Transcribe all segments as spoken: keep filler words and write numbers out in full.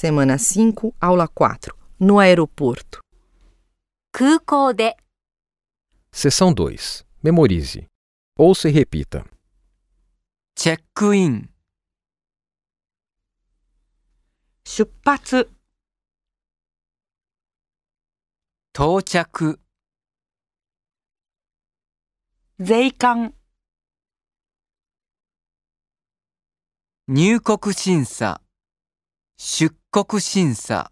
Semana cinco, aula quatro. No aeroporto. 空港で Seção dois. Memorize. Ouça e repita. チェックイン、 出発、 到着、 税関、 入国審査、出国審査、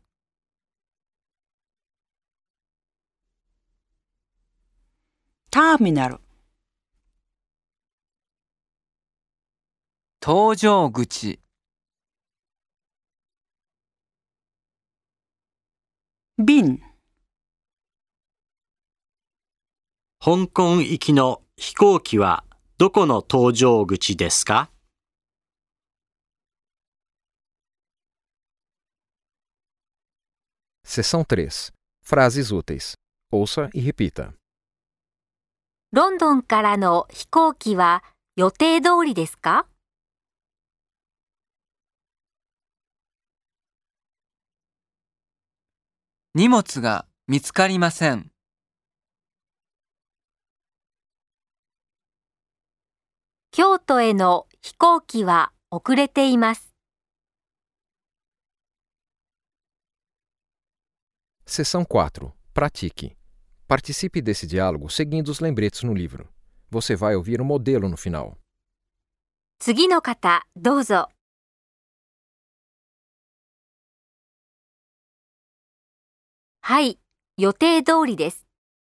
ターミナル、 搭乗口、 便、 香港行きの飛行機はどこの搭乗口ですか？ Seção três. Frases úteis. Ouça e repita. ロンドンからの飛行機は予定通りですか？ 荷物が見つかりません。 京都への飛行機は遅れています。 Seção quatro. Pratique. Participe desse diálogo seguindo os lembretes no livro. Você vai ouvir o modelo no final. 次の方、どうぞ。はい、予定通りです。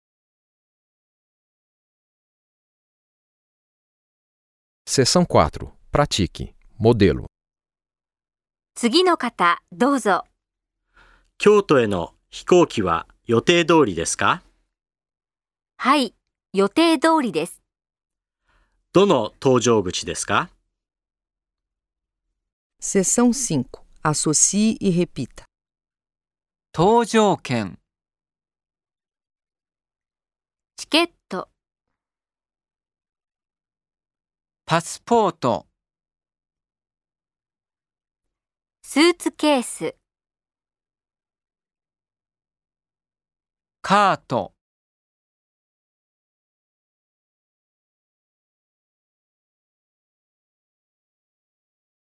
Seção quatro. Pratique. Modelo. 次の方、どうぞ。 京都への飛行機は予定通りですか？ はい、予定通りです。 どの搭乗口ですか？ Seção cinco. Associe e repita. 搭乗券、 チケット、 パスポート、 スーツケース、 カート、